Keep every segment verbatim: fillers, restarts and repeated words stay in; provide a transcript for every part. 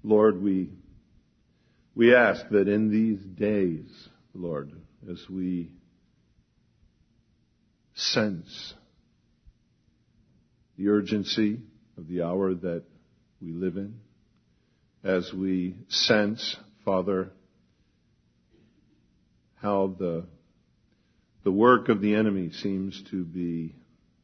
Lord, we we ask that in these days, Lord, as we sense the urgency of the hour that we live in, as we sense, Father, how the the work of the enemy seems to be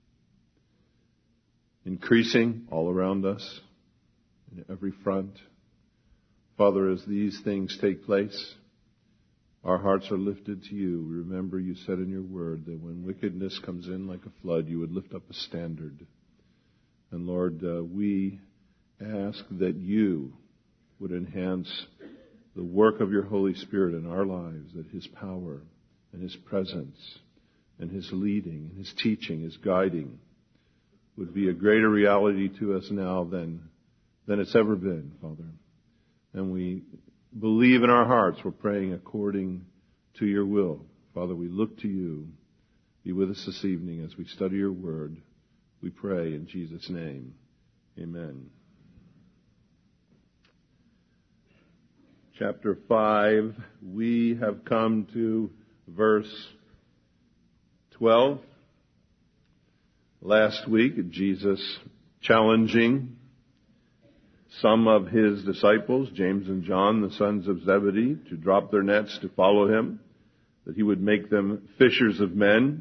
increasing all around us, in every front. Father, as these things take place, our hearts are lifted to you. Remember, you said in your word that when wickedness comes in like a flood, you would lift up a standard. And Lord, uh, we ask that you would enhance the work of your Holy Spirit in our lives, that His power and His presence and His leading and His teaching, His guiding would be a greater reality to us now than, than it's ever been, Father. And we believe in our hearts we're praying according to your will. Father, we look to you. Be with us this evening as we study your word. We pray in Jesus' name. Amen. Chapter five, we have come to verse twelve. Last week, Jesus challenging some of his disciples, James and John, the sons of Zebedee, to drop their nets to follow him, that he would make them fishers of men.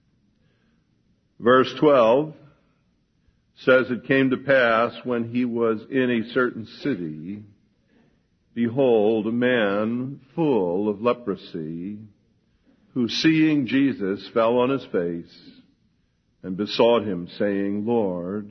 Verse twelve says, "It came to pass when he was in a certain city, behold, a man full of leprosy, who seeing Jesus fell on his face and besought him, saying, Lord,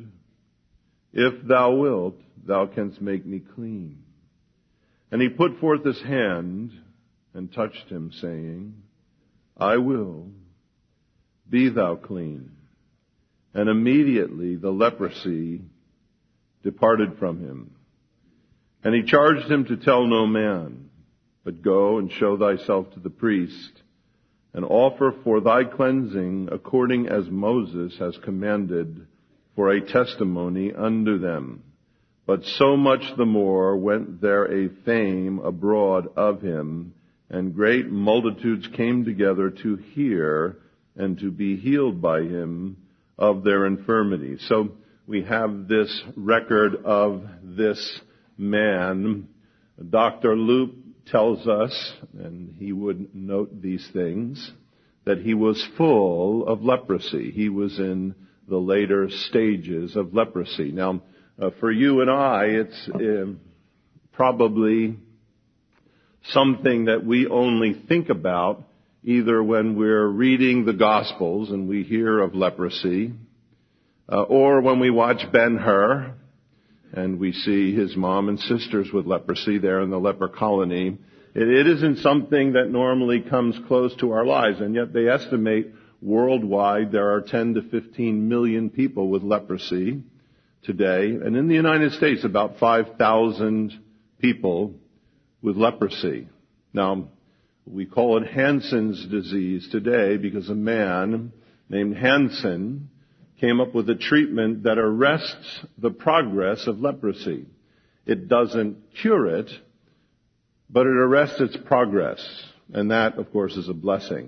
if thou wilt, thou canst make me clean. And he put forth his hand and touched him, saying, I will, be thou clean. And immediately the leprosy departed from him. And he charged him to tell no man, but go and show thyself to the priest, and offer for thy cleansing according as Moses has commanded, for a testimony unto them. But so much the more went there a fame abroad of him, and great multitudes came together to hear and to be healed by him of their infirmities." So we have this record of this man. Doctor Luke tells us, and he would note these things, that he was full of leprosy. He was in the later stages of leprosy. Now, uh, for you and I, it's uh, probably something that we only think about either when we're reading the Gospels and we hear of leprosy, uh, or when we watch Ben-Hur and we see his mom and sisters with leprosy there in the leper colony. It, it isn't something that normally comes close to our lives, and yet they estimate worldwide there are ten to fifteen million people with leprosy today, and in the United States about five thousand people with leprosy. Now, we call it Hansen's disease today because a man named Hansen came up with a treatment that arrests the progress of leprosy. It doesn't cure it, but it arrests its progress. And that, of course, is a blessing.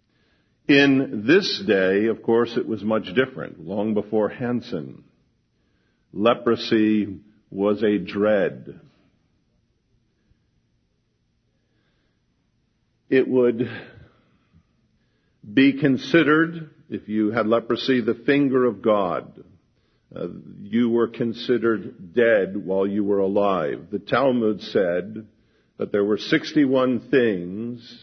In this day, of course, it was much different. Long before Hansen, leprosy was a dread. It would be considered, if you had leprosy, the finger of God. Uh, you were considered dead while you were alive. The Talmud said that there were sixty-one things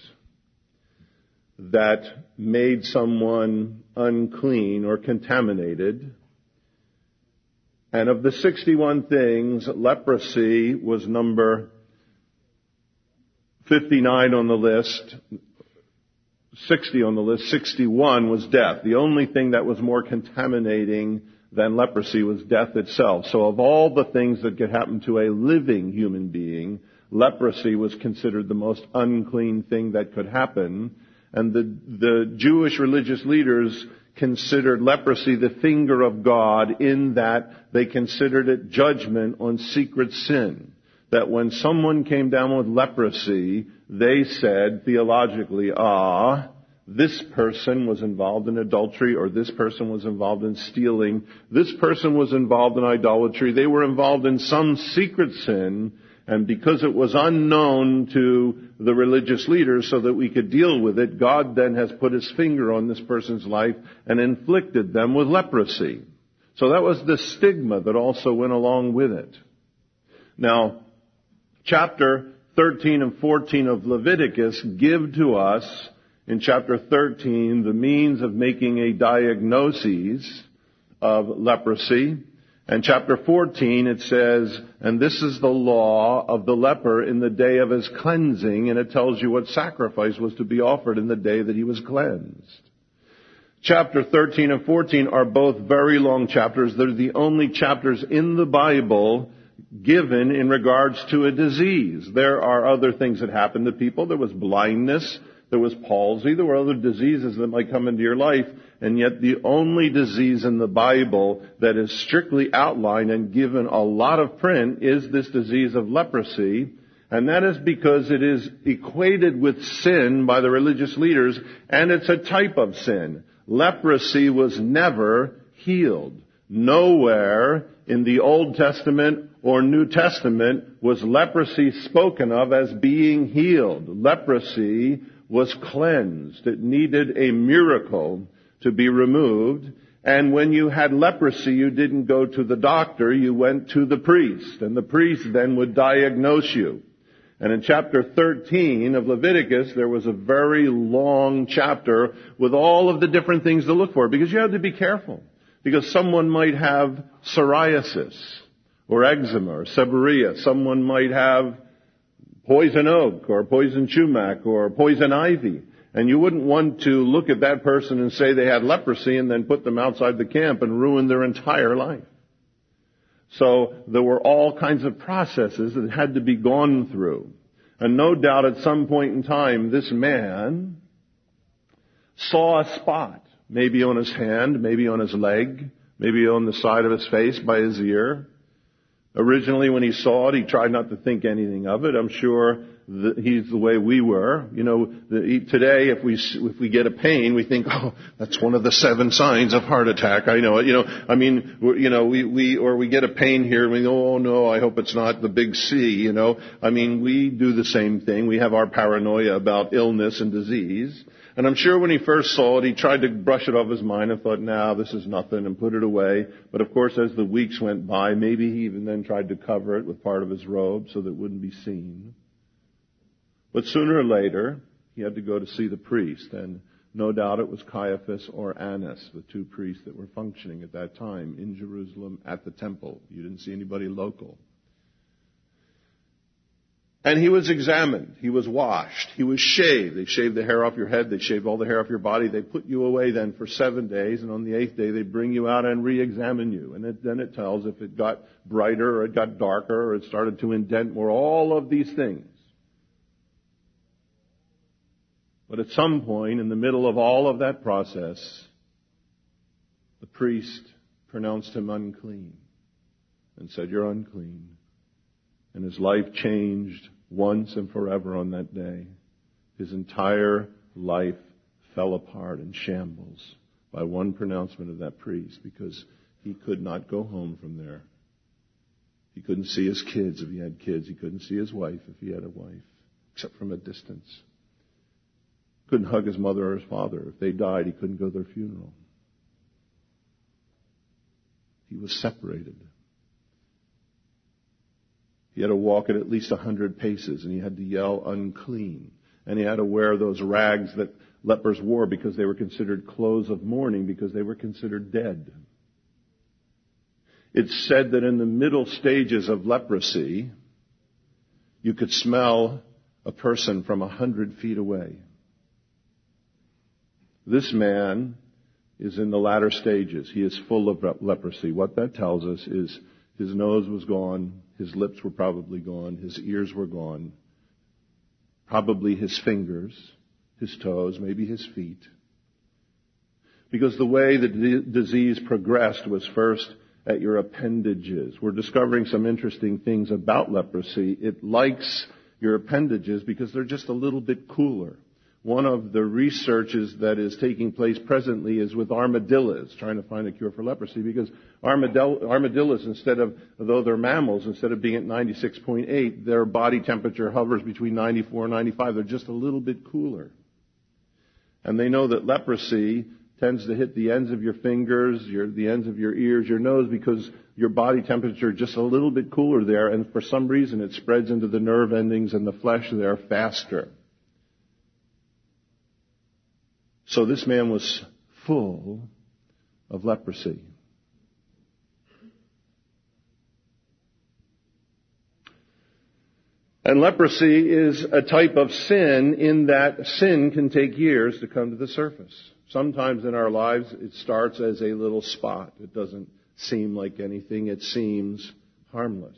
that made someone unclean or contaminated. And of the sixty-one things, leprosy was number fifty-nine on the list, sixty on the list, sixty-one was death. The only thing that was more contaminating than leprosy was death itself. So of all the things that could happen to a living human being, leprosy was considered the most unclean thing that could happen. And the, the Jewish religious leaders considered leprosy the finger of God in that they considered it judgment on secret sin. that when someone came down with leprosy, they said theologically, ah, this person was involved in adultery, or this person was involved in stealing, this person was involved in idolatry, they were involved in some secret sin, and because it was unknown to the religious leaders so that we could deal with it, God then has put his finger on this person's life and inflicted them with leprosy. So that was the stigma that also went along with it. Now, chapter thirteen and fourteen of Leviticus give to us, in chapter thirteen, the means of making a diagnosis of leprosy. And chapter fourteen, it says, and this is the law of the leper in the day of his cleansing, and it tells you what sacrifice was to be offered in the day that he was cleansed. Chapter thirteen and fourteen are both very long chapters. They're the only chapters in the Bible given in regards to a disease. There are other things that happen to people. There was blindness. There was palsy. There were other diseases that might come into your life. And yet the only disease in the Bible that is strictly outlined and given a lot of print is this disease of leprosy. And that is because it is equated with sin by the religious leaders, and it's a type of sin. Leprosy was never healed. Nowhere in the Old Testament or New Testament was leprosy spoken of as being healed. Leprosy was cleansed. It needed a miracle to be removed. And when you had leprosy, you didn't go to the doctor, you went to the priest. And the priest then would diagnose you. And in chapter thirteen of Leviticus, there was a very long chapter with all of the different things to look for, because you had to be careful. Because someone might have psoriasis, or eczema, or seborrhea. Someone might have poison oak, or poison sumac, or poison ivy. And you wouldn't want to look at that person and say they had leprosy and then put them outside the camp and ruin their entire life. So there were all kinds of processes that had to be gone through. And no doubt at some point in time, this man saw a spot, maybe on his hand, maybe on his leg, maybe on the side of his face, by his ear. Originally, when he saw it, he tried not to think anything of it. I'm sure that he's the way we were. You know, the, today, if we if we get a pain, we think, oh, that's one of the seven signs of heart attack. I know it. You know, I mean, you know, we we or we get a pain here, and we go, oh no, I hope it's not the big C. You know, I mean, we do the same thing. We have our paranoia about illness and disease. And I'm sure when he first saw it, he tried to brush it off his mind and thought, nah, this is nothing, and put it away. But of course, as the weeks went by, maybe he even then tried to cover it with part of his robe so that it wouldn't be seen. But sooner or later, he had to go to see the priest. And no doubt it was Caiaphas or Annas, the two priests that were functioning at that time in Jerusalem at the temple. You didn't see anybody local. And he was examined. He was washed. He was shaved. They shaved the hair off your head. They shaved all the hair off your body. They put you away then for seven days. And on the eighth day, they bring you out and re-examine you. And it, then it tells if it got brighter or it got darker or it started to indent more. All of these things. But at some point in the middle of all of that process, the priest pronounced him unclean and said, you're unclean. And his life changed once and forever on that day. His entire life fell apart in shambles by one pronouncement of that priest, because he could not go home from there. He couldn't see his kids if he had kids. He couldn't see his wife if he had a wife, except from a distance. Couldn't hug his mother or his father. If they died, he couldn't go to their funeral. He was separated. He had to walk at at least a hundred paces, and he had to yell unclean. And he had to wear those rags that lepers wore because they were considered clothes of mourning, because they were considered dead. It's said that in the middle stages of leprosy, you could smell a person from a hundred feet away. This man is in the latter stages. He is full of leprosy. What that tells us is his nose was gone. His lips were probably gone. His ears were gone. Probably his fingers, his toes, maybe his feet. Because the way the d- disease progressed was first at your appendages. We're discovering some interesting things about leprosy. It likes your appendages because they're just a little bit cooler. One of the researches that is taking place presently is with armadillos, trying to find a cure for leprosy, because armadillo, armadillos, instead of, though they're mammals, instead of being at ninety-six point eight, their body temperature hovers between ninety-four and ninety-five. They're just a little bit cooler. And they know that leprosy tends to hit the ends of your fingers, your, the ends of your ears, your nose, because your body temperature is just a little bit cooler there, and for some reason it spreads into the nerve endings and the flesh there faster. So this man was full of leprosy. And leprosy is a type of sin in that sin can take years to come to the surface. Sometimes in our lives it starts as a little spot. It doesn't seem like anything. It seems harmless.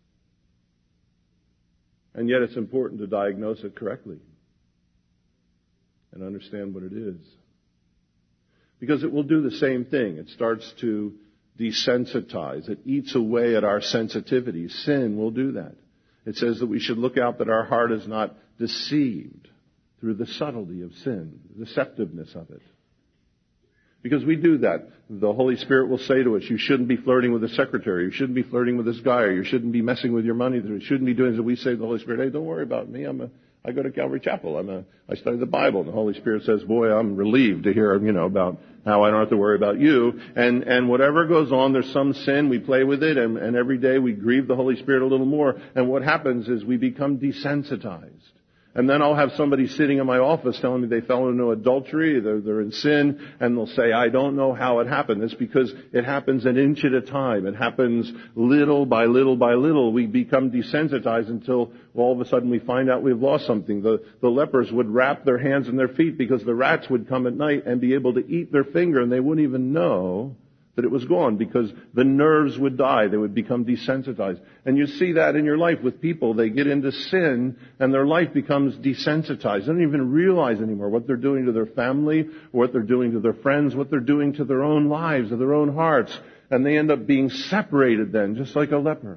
And yet it's important to diagnose it correctly and understand what it is. Because it will do the same thing. It starts to desensitize. It eats away at our sensitivity. Sin will do that. It says that we should look out that our heart is not deceived through the subtlety of sin, the deceptiveness of it. Because we do that. The Holy Spirit will say to us, you shouldn't be flirting with a secretary, you shouldn't be flirting with this guy, or you shouldn't be messing with your money, you shouldn't be doing this. We say to the Holy Spirit, hey, don't worry about me, I'm a I go to Calvary Chapel. I'm a, I study the Bible. And the Holy Spirit says, boy, I'm relieved to hear, you know, about how I don't have to worry about you. And, and whatever goes on, there's some sin, we play with it, and, and every day we grieve the Holy Spirit a little more. And what happens is we become desensitized. And then I'll have somebody sitting in my office telling me they fell into adultery, they're, they're in sin, and they'll say, I don't know how it happened. It's because it happens an inch at a time. It happens little by little by little. We become desensitized until well, all of a sudden we find out we've lost something. The, the lepers would wrap their hands and their feet because the rats would come at night and be able to eat their finger, and they wouldn't even know that it was gone because the nerves would die. They would become desensitized. And you see that in your life with people. They get into sin and their life becomes desensitized. They don't even realize anymore what they're doing to their family, what they're doing to their friends, what they're doing to their own lives, to their own hearts. And they end up being separated then, just like a leper.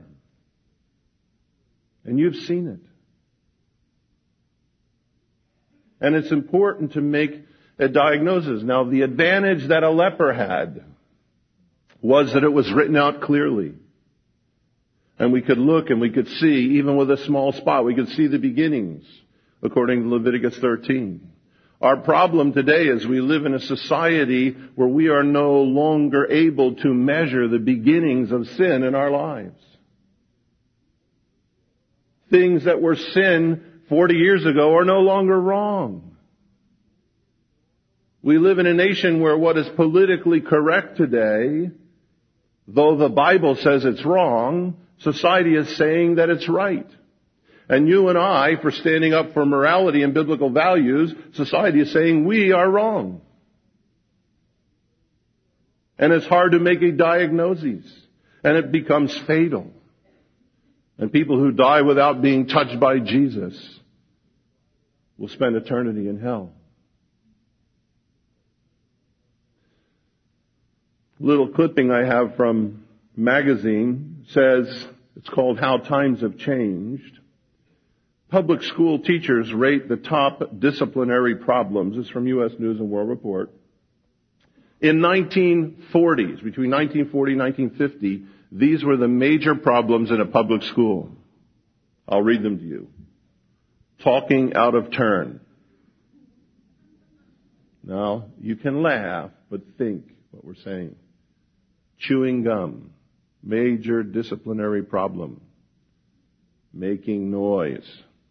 And you've seen it. And it's important to make a diagnosis. Now, the advantage that a leper had was that it was written out clearly. And we could look and we could see, even with a small spot, we could see the beginnings, according to Leviticus thirteen. Our problem today is we live in a society where we are no longer able to measure the beginnings of sin in our lives. Things that were sin forty years ago are no longer wrong. We live in a nation where what is politically correct today, though the Bible says it's wrong, society is saying that it's right. And you and I, for standing up for morality and biblical values, society is saying we are wrong. And it's hard to make a diagnosis. And it becomes fatal. And people who die without being touched by Jesus will spend eternity in hell. Little clipping I have from magazine says, it's called How Times Have Changed. Public school teachers rate the top disciplinary problems. This is from U S News and World Report. In nineteen forties, between nineteen forty and nineteen fifty, these were the major problems in a public school. I'll read them to you. Talking out of turn. Now, you can laugh, but think what we're saying. Chewing gum. Major disciplinary problem. Making noise.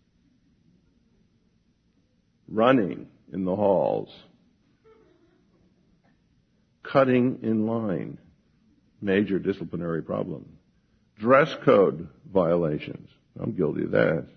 Running in the halls. Cutting in line. Major disciplinary problem. Dress code violations. I'm guilty of that.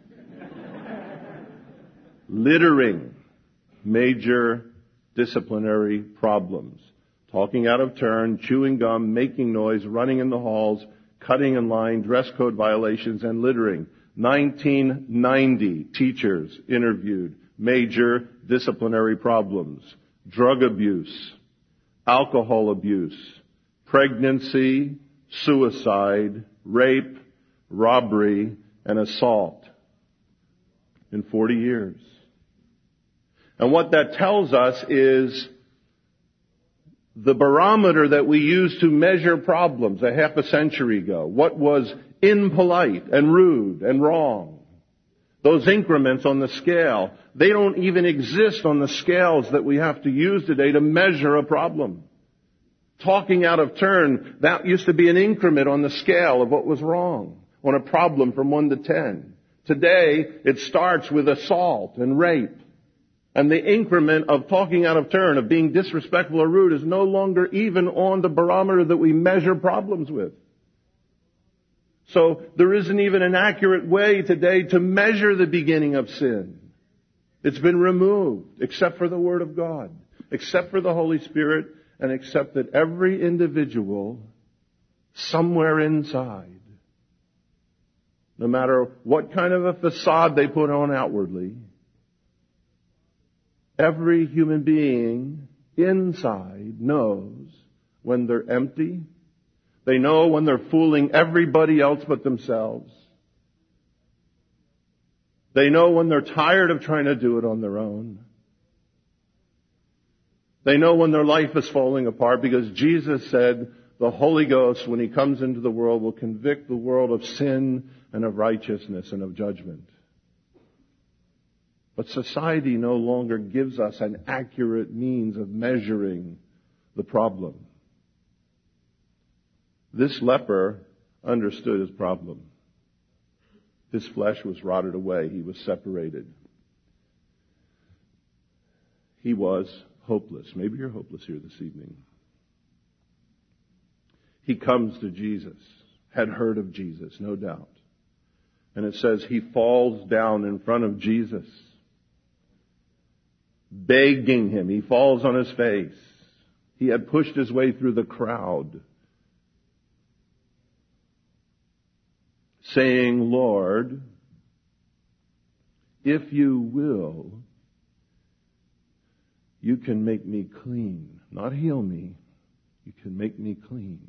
Littering. Major disciplinary problems. Talking out of turn, chewing gum, making noise, running in the halls, cutting in line, dress code violations, and littering. nineteen ninety teachers interviewed. Major disciplinary problems. Drug abuse. Alcohol abuse. pregnancy, suicide, rape, robbery, and assault in forty years. And what that tells us is the barometer that we used to measure problems a half a century ago, what was impolite and rude and wrong, those increments on the scale, they don't even exist on the scales that we have to use today to measure a problem. Talking out of turn, that used to be an increment on the scale of what was wrong, on a problem from one to ten. Today, it starts with assault and rape. And the increment of talking out of turn, of being disrespectful or rude, is no longer even on the barometer that we measure problems with. So there isn't even an accurate way today to measure the beginning of sin. It's been removed, except for the Word of God, except for the Holy Spirit, and except that every individual, somewhere inside, no matter what kind of a facade they put on outwardly, every human being inside knows when they're empty. They know when they're fooling everybody else but themselves. They know when they're tired of trying to do it on their own. They know when their life is falling apart, because Jesus said the Holy Ghost, when He comes into the world, will convict the world of sin and of righteousness and of judgment. But society no longer gives us an accurate means of measuring the problem. This leper understood his problem. His flesh was rotted away. He was separated. He was hopeless. Maybe you're hopeless here this evening. He comes to Jesus, had heard of Jesus, no doubt. And it says he falls down in front of Jesus, begging Him. He falls on his face. He had pushed his way through the crowd, saying, Lord, if you will, you can make me clean. Not heal me. You can make me clean.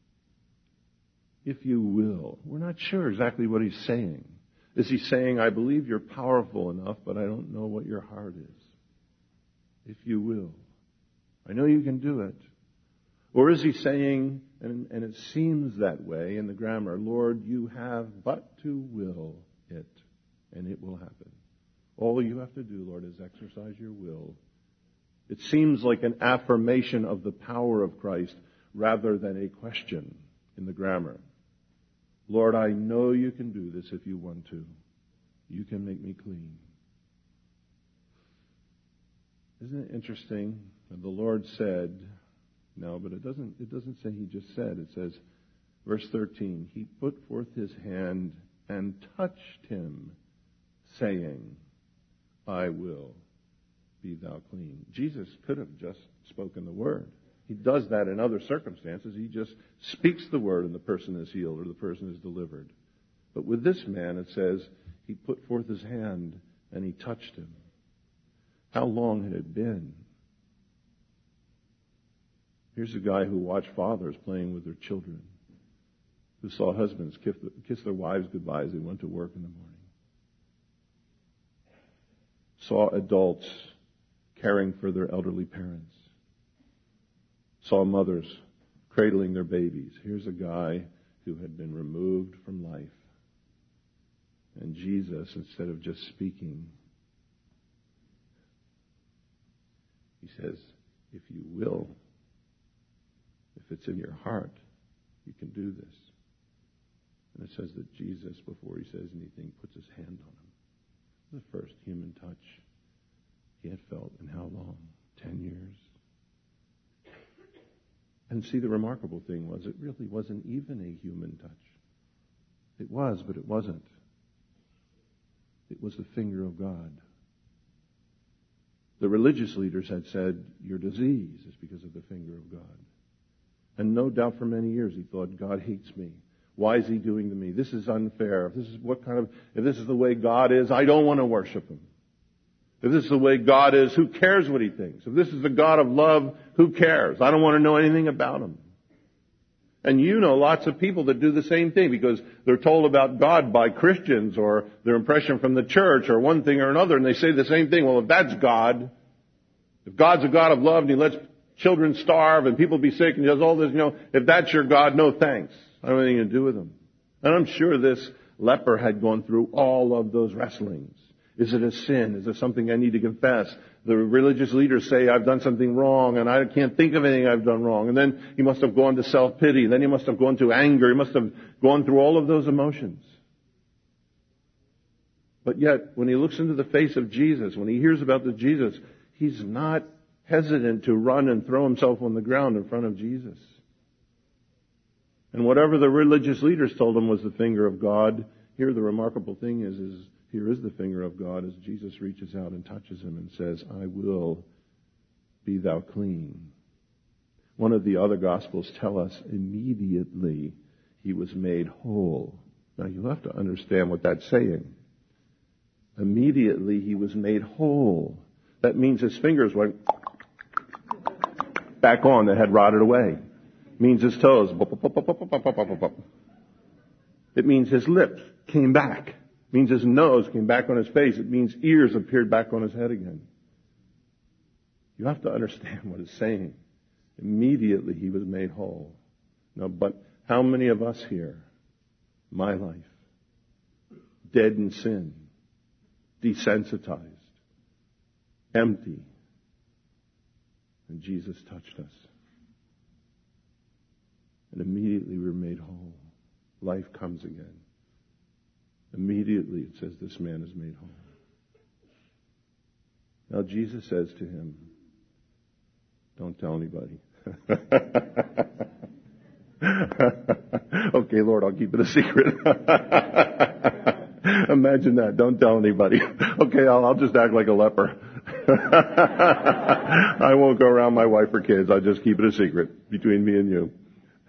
If you will. We're not sure exactly what he's saying. Is he saying, I believe you're powerful enough, but I don't know what your heart is? If you will. I know you can do it. Or is he saying, and, and it seems that way in the grammar, Lord, you have but to will it, and it will happen. All you have to do, Lord, is exercise your will. It seems like an affirmation of the power of Christ rather than a question in the grammar. Lord, I know you can do this if you want to. You can make me clean. Isn't it interesting? The Lord said, no, but it doesn't, it doesn't say He just said. It says, verse thirteen, He put forth His hand and touched him, saying, I will be thou clean. Jesus could have just spoken the word. He does that in other circumstances. He just speaks the word and the person is healed or the person is delivered. But with this man, it says, He put forth His hand and He touched him. How long had it been? Here's a guy who watched fathers playing with their children, who saw husbands kiss, kiss their wives goodbye as they went to work in the morning, saw adults caring for their elderly parents, saw mothers cradling their babies. Here's a guy who had been removed from life. And Jesus, instead of just speaking, He says, if you will, if it's in your heart, you can do this. And it says that Jesus, before He says anything, puts His hand on him. The first human touch he had felt in how long? Ten years. And see, the remarkable thing was, it really wasn't even a human touch. It was, but it wasn't. It was the finger of God. The religious leaders had said, your disease is because of the finger of God. And no doubt for many years he thought, God hates me. Why is He doing to me? This is unfair. If this is what kind of, if this is the way God is, I don't want to worship Him. If this is the way God is, who cares what He thinks? If this is the God of love, who cares? I don't want to know anything about Him. And you know lots of people that do the same thing because they're told about God by Christians or their impression from the church or one thing or another, and they say the same thing. Well, if that's God, if God's a God of love and He lets children starve and people be sick and He does all this, you know, if that's your God, no thanks. I don't have anything to do with Him. And I'm sure this leper had gone through all of those wrestlings. Is it a sin? Is it something I need to confess? The religious leaders say I've done something wrong and I can't think of anything I've done wrong. And then he must have gone to self-pity. Then he must have gone to anger. He must have gone through all of those emotions. But yet, when he looks into the face of Jesus, when he hears about the Jesus, he's not hesitant to run and throw himself on the ground in front of Jesus. And whatever the religious leaders told him was the finger of God, here the remarkable thing is, is here is the finger of God as Jesus reaches out and touches him and says, I will be thou clean. One of the other Gospels tell us immediately he was made whole. Now you have to understand what that's saying. Immediately he was made whole. That means his fingers went back on that had rotted away. It means his toes. It means his lips came back. It means his nose came back on his face. It means ears appeared back on his head again. You have to understand what it's saying. Immediately he was made whole. Now, but how many of us here, my life, dead in sin, desensitized, empty, and Jesus touched us. And immediately we were made whole. Life comes again. Immediately it says this man is made whole. Now Jesus says to him, don't tell anybody. Okay, Lord, I'll keep it a secret. Imagine that. Don't tell anybody. Okay, I'll, I'll just act like a leper. I won't go around my wife or kids. I'll just keep it a secret between me and you.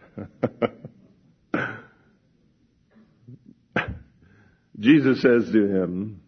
Jesus says to him,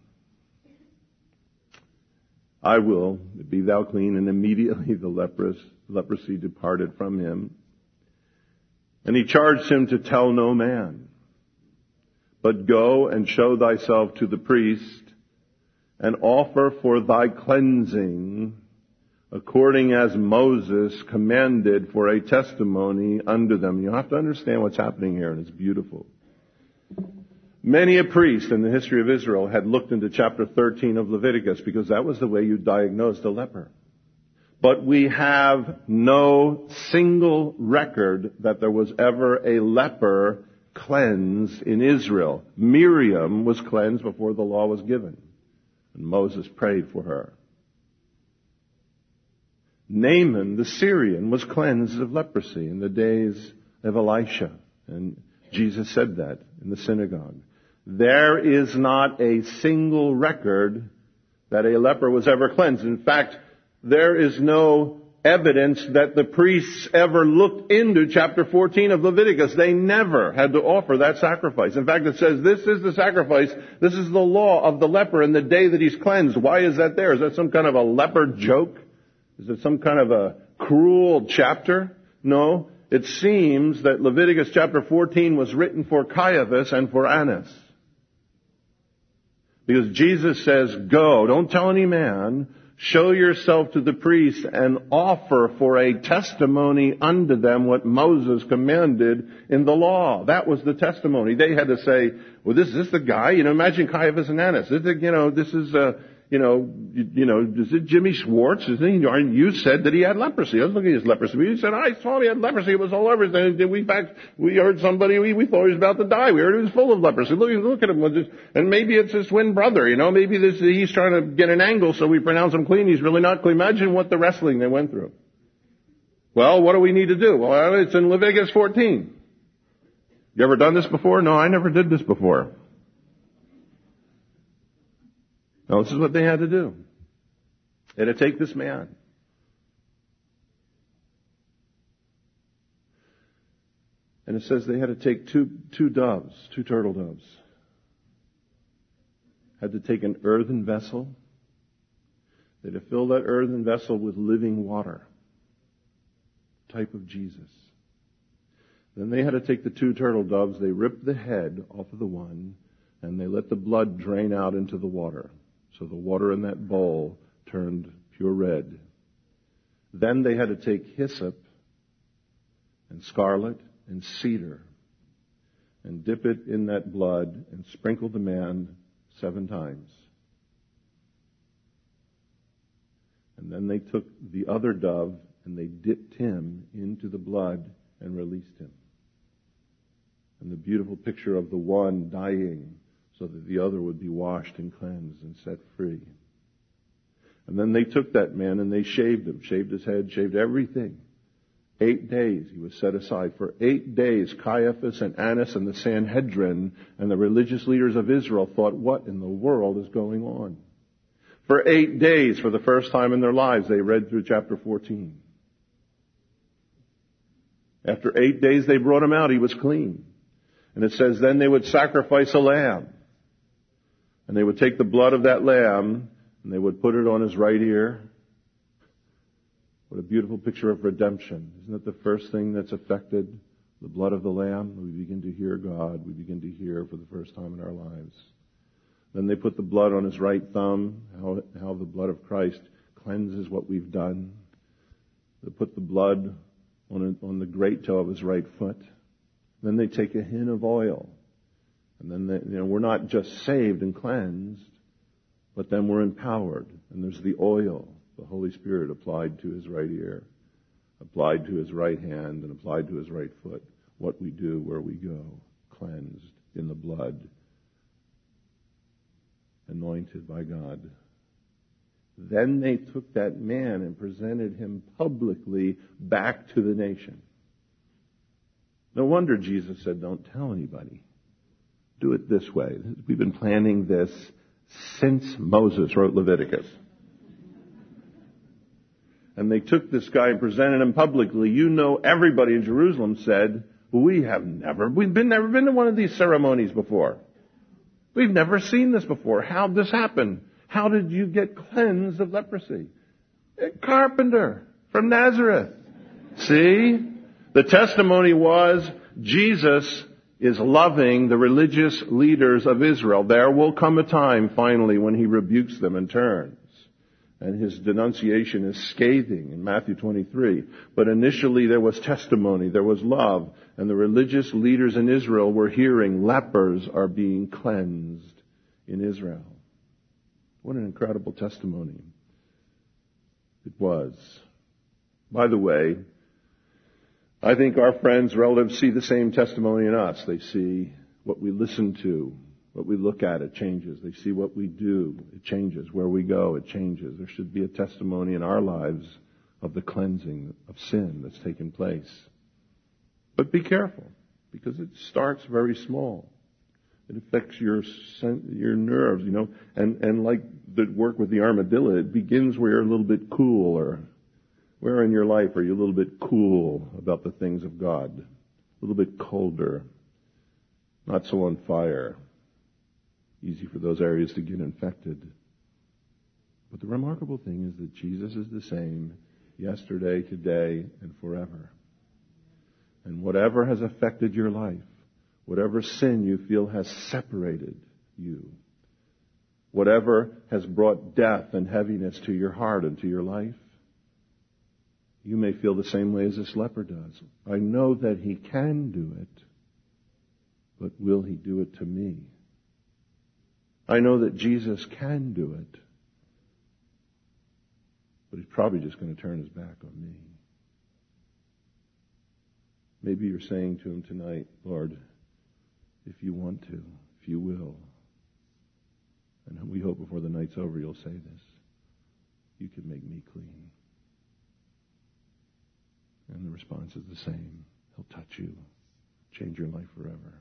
I will be thou clean. And immediately the leprous, leprosy departed from him. And he charged him to tell no man, but go and show thyself to the priest and offer for thy cleansing according as Moses commanded for a testimony unto them. You have to understand what's happening here, and it's beautiful. Many a priest in the history of Israel had looked into chapter thirteen of Leviticus because that was the way you diagnosed a leper. But we have no single record that there was ever a leper cleansed in Israel. Miriam was cleansed before the law was given, and Moses prayed for her. Naaman the Syrian was cleansed of leprosy in the days of Elisha, and Jesus said that in the synagogue. There is not a single record that a leper was ever cleansed. In fact, there is no evidence that the priests ever looked into chapter fourteen of Leviticus. They never had to offer that sacrifice. In fact, it says this is the sacrifice, this is the law of the leper in the day that he's cleansed. Why is that there? Is that some kind of a leper joke? Is it some kind of a cruel chapter? No. It seems that Leviticus chapter fourteen was written for Caiaphas and for Annas. Because Jesus says, go, don't tell any man, show yourself to the priest and offer for a testimony unto them what Moses commanded in the law. That was the testimony. They had to say, well, this is this the guy? You know, imagine Caiaphas and Annas. This is, you know, this is, uh, you know, you, you know, is it Jimmy Schwartz? Is he, you said that he had leprosy. I was looking at his leprosy. You said, I saw he had leprosy. It was all over. And we, in fact, we heard somebody, we, we thought he was about to die. We heard he was full of leprosy. Look, look at him. And maybe it's his twin brother, you know. Maybe this, he's trying to get an angle so we pronounce him clean. He's really not clean. Imagine what the wrestling they went through. Well, what do we need to do? Well, it's in Leviticus fourteen. You ever done this before? No, I never did this before. No, this is what they had to do. They had to take this man. And it says they had to take two, two doves, two turtle doves. Had to take an earthen vessel. They had to fill that earthen vessel with living water. Type of Jesus. Then they had to take the two turtle doves, they ripped the head off of the one, and they let the blood drain out into the water. So the water in that bowl turned pure red. Then they had to take hyssop and scarlet and cedar and dip it in that blood and sprinkle the man seven times. And then they took the other dove and they dipped him into the blood and released him. And the beautiful picture of the one dying so that the other would be washed and cleansed and set free. And then they took that man and they shaved him, shaved his head, shaved everything. Eight days he was set aside. For eight days, Caiaphas and Annas and the Sanhedrin and the religious leaders of Israel thought, what in the world is going on? For eight days, for the first time in their lives, they read through chapter fourteen. After eight days, they brought him out. He was clean. And it says, then they would sacrifice a lamb. And they would take the blood of that lamb and they would put it on his right ear. What a beautiful picture of redemption. Isn't that the first thing that's affected? The blood of the lamb. We begin to hear God. We begin to hear for the first time in our lives. Then they put the blood on his right thumb. How, how the blood of Christ cleanses what we've done. They put the blood on, a, on the great toe of his right foot. Then they take a hin of oil. And then they, you know, we're not just saved and cleansed, but then we're empowered. And there's the oil, the Holy Spirit applied to his right ear, applied to his right hand, and applied to his right foot. What we do, where we go, cleansed in the blood, anointed by God. Then they took that man and presented him publicly back to the nation. No wonder Jesus said, don't tell anybody. Do it this way. We've been planning this since Moses wrote Leviticus. And they took this guy and presented him publicly. You know, everybody in Jerusalem said, we have never, we've been, never been to one of these ceremonies before. We've never seen this before. How'd this happen? How did you get cleansed of leprosy? A carpenter from Nazareth. See? The testimony was, Jesus is loving the religious leaders of Israel. There will come a time, finally, when he rebukes them and turns. And his denunciation is scathing in Matthew twenty-three. But initially there was testimony, there was love, and the religious leaders in Israel were hearing lepers are being cleansed in Israel. What an incredible testimony it was. By the way, I think our friends, relatives see the same testimony in us. They see what we listen to, what we look at, it changes. They see what we do, it changes. Where we go, it changes. There should be a testimony in our lives of the cleansing of sin that's taken place. But be careful, because it starts very small. It affects your your nerves, you know, and, and like the work with the armadillo, it begins where you're a little bit cool, or where in your life are you a little bit cool about the things of God? A little bit colder, not so on fire. Easy for those areas to get infected. But the remarkable thing is that Jesus is the same yesterday, today, and forever. And whatever has affected your life, whatever sin you feel has separated you, whatever has brought death and heaviness to your heart and to your life, you may feel the same way as this leper does. I know that he can do it, but will he do it to me? I know that Jesus can do it, but he's probably just going to turn his back on me. Maybe you're saying to him tonight, Lord, if you want to, if you will, and we hope before the night's over you'll say this, you can make me clean. And the response is the same. He'll touch you, change your life forever.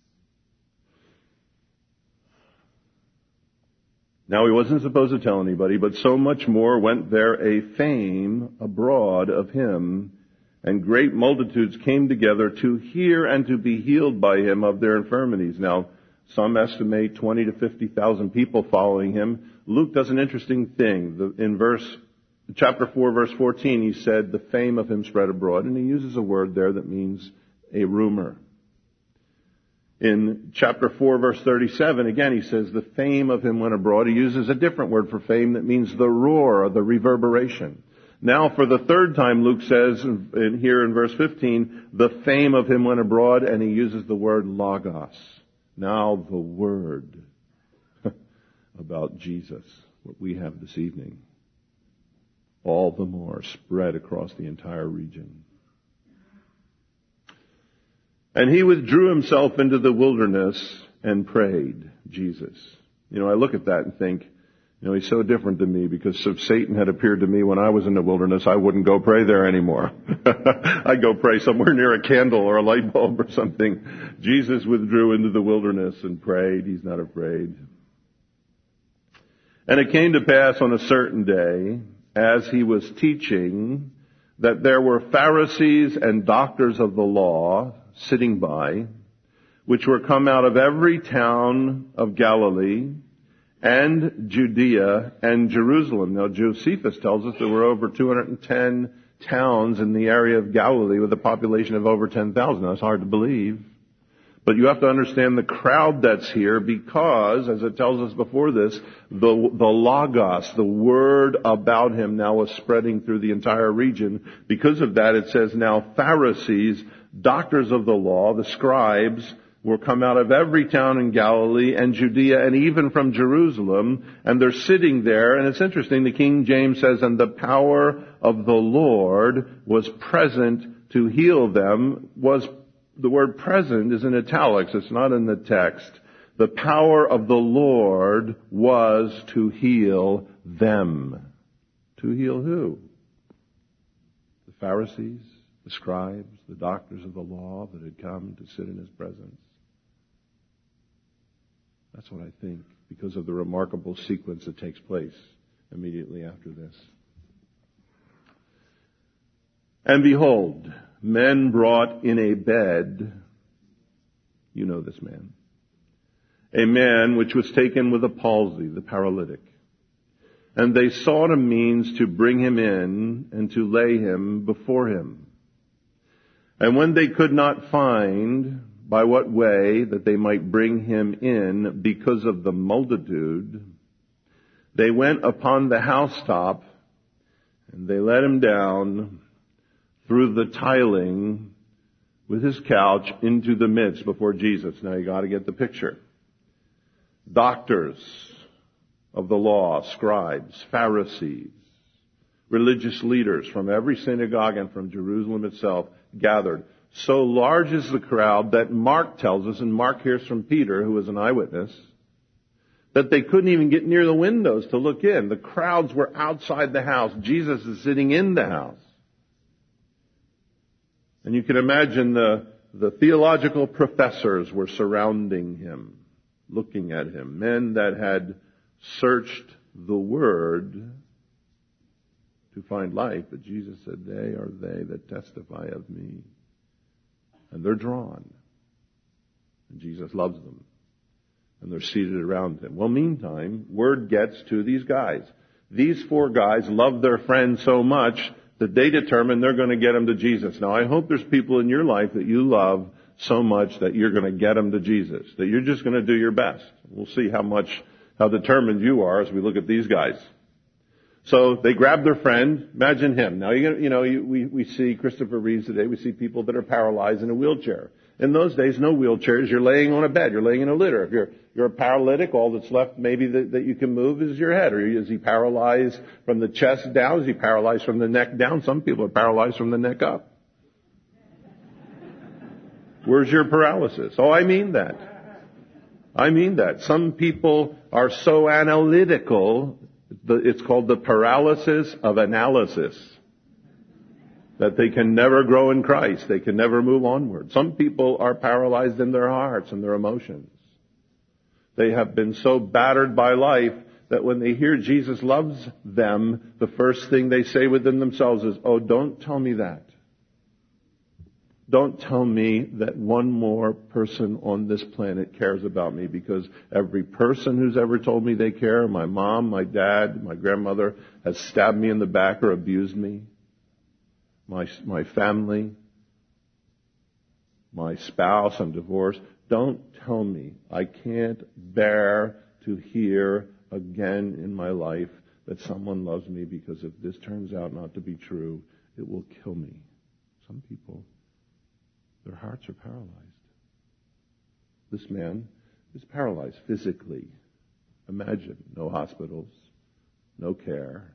Now he wasn't supposed to tell anybody, but so much more went there a fame abroad of him, and great multitudes came together to hear and to be healed by him of their infirmities. Now, some estimate twenty to fifty thousand people following him. Luke does an interesting thing. In verse, chapter four, verse fourteen, he said, the fame of him spread abroad, and he uses a word there that means a rumor. In chapter four, verse thirty-seven, again, he says, the fame of him went abroad. He uses a different word for fame that means the roar or the reverberation. Now, for the third time, Luke says in, here in verse fifteen, the fame of him went abroad, and he uses the word logos. Now, the word about Jesus, what we have this evening, all the more spread across the entire region. And he withdrew himself into the wilderness and prayed, Jesus. You know, I look at that and think, you know, he's so different than me, because if Satan had appeared to me when I was in the wilderness, I wouldn't go pray there anymore. I'd go pray somewhere near a candle or a light bulb or something. Jesus withdrew into the wilderness and prayed. He's not afraid. And it came to pass on a certain day, as he was teaching, that there were Pharisees and doctors of the law sitting by, which were come out of every town of Galilee and Judea and Jerusalem. Now, Josephus tells us there were over two hundred ten towns in the area of Galilee with a population of over ten thousand. That's hard to believe. But you have to understand the crowd that's here, because, as it tells us before this, the, the Logos, the word about him, now was spreading through the entire region. Because of that, it says now Pharisees, doctors of the law, the scribes, were come out of every town in Galilee and Judea and even from Jerusalem, and they're sitting there. And it's interesting, the King James says, and the power of the Lord was present to heal them. Was the word present is in italics, it's not in the text. The power of the Lord was to heal them. To heal who? The Pharisees, the scribes, the doctors of the law that had come to sit in his presence. That's what I think, because of the remarkable sequence that takes place immediately after this. And behold, men brought in a bed, you know this man, a man which was taken with a palsy, the paralytic. And they sought a means to bring him in and to lay him before him. And when they could not find by what way that they might bring him in because of the multitude, they went upon the housetop and they let him down through the tiling with his couch into the midst before Jesus. Now you got to get the picture. Doctors of the law, scribes, Pharisees, religious leaders from every synagogue and from Jerusalem itself gathered. So large is the crowd that Mark tells us, and Mark hears from Peter, who was an eyewitness, that they couldn't even get near the windows to look in. The crowds were outside the house. Jesus is sitting in the house. And you can imagine the, the theological professors were surrounding him, looking at him. Men that had searched the Word to find life. But Jesus said, they are they that testify of me. And they're drawn. And Jesus loves them. And they're seated around him. Well, meantime, word gets to these guys. These four guys love their friend so much that they determine they're going to get him to Jesus. Now, I hope there's people in your life that you love so much that you're going to get them to Jesus. That you're just going to do your best. We'll see how much, how determined you are as we look at these guys. So they grab their friend. Imagine him. Now, you you know, you, we, we see Christopher Reeves today. We see people that are paralyzed in a wheelchair. In those days, no wheelchairs. You're laying on a bed. You're laying in a litter. If you're, you're a paralytic, all that's left maybe that, that you can move is your head. Or is he paralyzed from the chest down? Is he paralyzed from the neck down? Some people are paralyzed from the neck up. Where's your paralysis? Oh, I mean that. I mean that. Some people are so analytical, it's called the paralysis of analysis, that they can never grow in Christ. They can never move onward. Some people are paralyzed in their hearts and their emotions. They have been so battered by life that when they hear Jesus loves them, the first thing they say within themselves is, oh, don't tell me that. Don't tell me that one more person on this planet cares about me, because every person who's ever told me they care, my mom, my dad, my grandmother, has stabbed me in the back or abused me. My, my family. my spouse, I'm divorced. Don't tell me. I can't bear to hear again in my life that someone loves me, because if this turns out not to be true, it will kill me. Some people, their hearts are paralyzed. This man is paralyzed physically. Imagine, no hospitals, no care,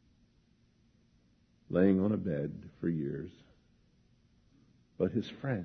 laying on a bed for years. But his friends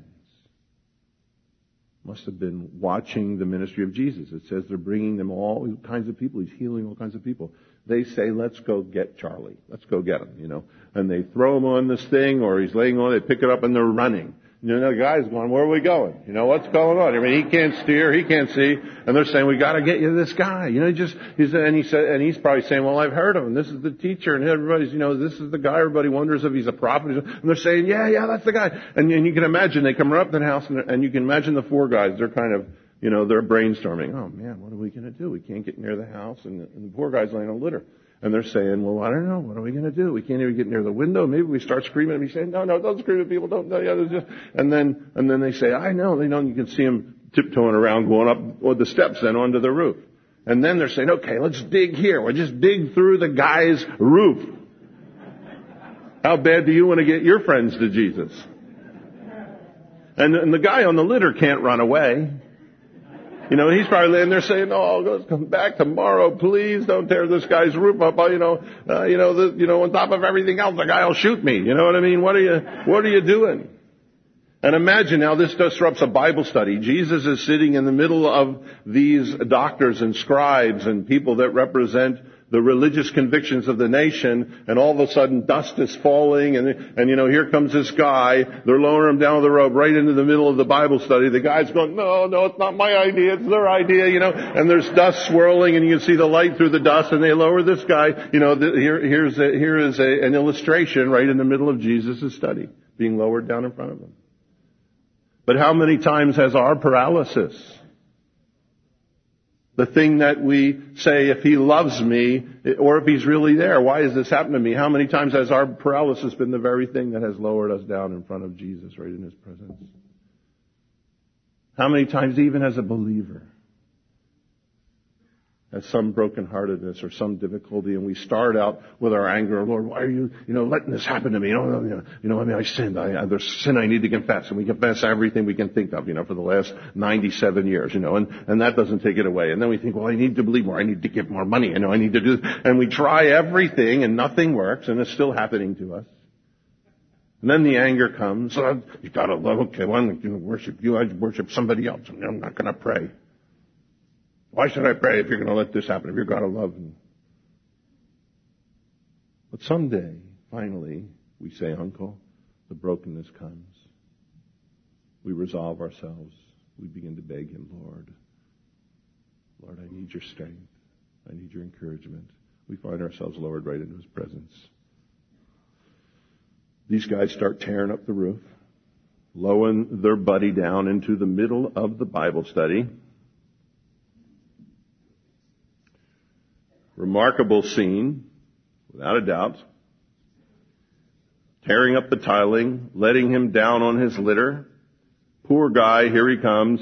must have been watching the ministry of Jesus. It says they're bringing them all kinds of people. He's healing all kinds of people. They say, let's go get Charlie. Let's go get him, you know. And they throw him on this thing, or he's laying on it, they pick it up and they're running. You know, the guy's going, where are we going? You know, what's going on? I mean, he can't steer, he can't see. And they're saying, we gotta get you this guy. You know, he just, he's, and he said, and he's probably saying, well, I've heard of him. This is the teacher. And everybody's, you know, this is the guy. Everybody wonders if he's a prophet. And they're saying, yeah, yeah, that's the guy. And, and you can imagine, they come right up to the house, and, and you can imagine the four guys, they're kind of, you know, they're brainstorming. Oh man, what are we gonna do? We can't get near the house. And the, and the poor guy's laying on a litter. And they're saying, well, I don't know. What are we going to do? We can't even get near the window. Maybe we start screaming. And he's saying, no, no, don't scream at people. Don't, no, yeah, there's just, and then, and then they say, I know. They know. And you can see him tiptoeing around, going up with the steps then onto the roof. And then they're saying, okay, let's dig here. We'll just dig through the guy's roof. How bad do you want to get your friends to Jesus? And, and the guy on the litter can't run away. You know, he's probably laying there saying, "Oh, let's come back tomorrow, please. Don't tear this guy's roof up. You know, uh, you know, the, you know, on top of everything else, the guy will shoot me. You know what I mean? What are you, what are you doing?" And imagine now this disrupts a Bible study. Jesus is sitting in the middle of these doctors and scribes and people that represent the religious convictions of the nation, and all of a sudden dust is falling, and, and you know, here comes this guy, they're lowering him down the rope right into the middle of the Bible study. The guy's going, no, no, it's not my idea, it's their idea, you know, and there's dust swirling, and you can see the light through the dust, and they lower this guy, you know, the, here, here's a, here is a, an illustration right in the middle of Jesus' study, being lowered down in front of him. But how many times has our paralysis, the thing that we say, if he loves me, or if he's really there, why has this happened to me? How many times has our paralysis been the very thing that has lowered us down in front of Jesus, right in his presence? How many times, even as a believer, has some brokenheartedness or some difficulty, and we start out with our anger, Lord, why are you, you know, letting this happen to me? You know, you know, you know I mean, I sinned. I, I, there's sin I need to confess, and we confess everything we can think of, you know, for the last ninety-seven years, you know, and, and that doesn't take it away. And then we think, well, I need to believe more. I need to give more money. I know I need to do this. And we try everything, and nothing works, and it's still happening to us. And then the anger comes. Oh, you gotta love, okay, well, I'm going to worship you. I worship somebody else. I'm not going to pray. Why should I pray if you're going to let this happen, if you're going to love me? But someday, finally, we say, Uncle, the brokenness comes. We resolve ourselves. We begin to beg him, Lord, Lord, I need your strength. I need your encouragement. We find ourselves lowered right into his presence. These guys start tearing up the roof, lowering their buddy down into the middle of the Bible study. Remarkable scene, without a doubt. Tearing up the tiling, letting him down on his litter. Poor guy, here he comes.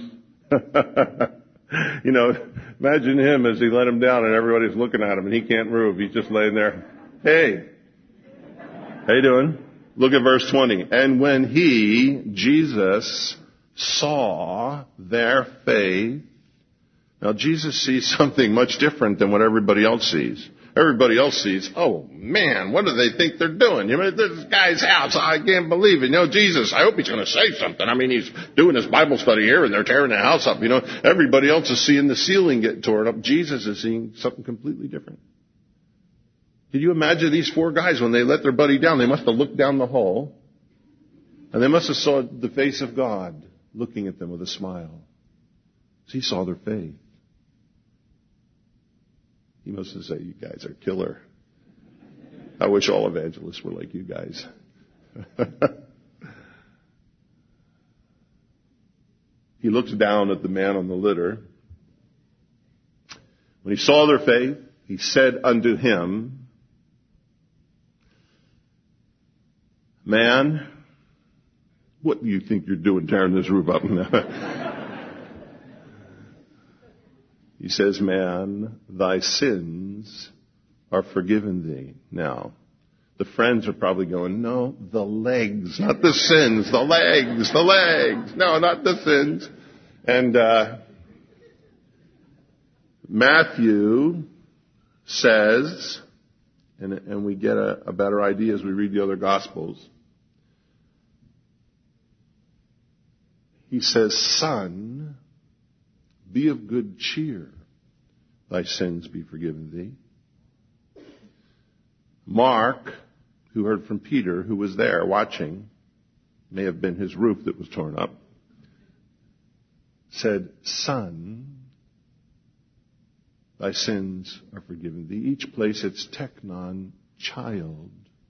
You know, imagine him as he let him down and everybody's looking at him and he can't move. He's just laying there. Hey, how you doing? Look at verse twenty. And when he, Jesus, saw their faith. Now, Jesus sees something much different than what everybody else sees. Everybody else sees, oh, man, what do they think they're doing? You know, this guy's house, I can't believe it. You know, Jesus, I hope he's going to say something. I mean, he's doing his Bible study here, and they're tearing the house up. You know, everybody else is seeing the ceiling get torn up. Jesus is seeing something completely different. Can you imagine these four guys, when they let their buddy down, they must have looked down the hall, and they must have saw the face of God looking at them with a smile. He saw their faith. He must have said, you guys are killer. I wish all evangelists were like you guys. He looks down at the man on the litter. When he saw their faith, he said unto him, Man, What do you think you're doing tearing this roof up? He says, man, thy sins are forgiven thee. Now, the friends are probably going, no, the legs, not the sins, the legs, the legs. No, not the sins. And uh, Matthew says, and, and we get a, a better idea as we read the other Gospels, he says, son, be of good cheer, thy sins be forgiven thee. Mark, who heard from Peter, who was there watching, may have been his roof that was torn up, said, son, thy sins are forgiven thee. Each place it's teknon, child.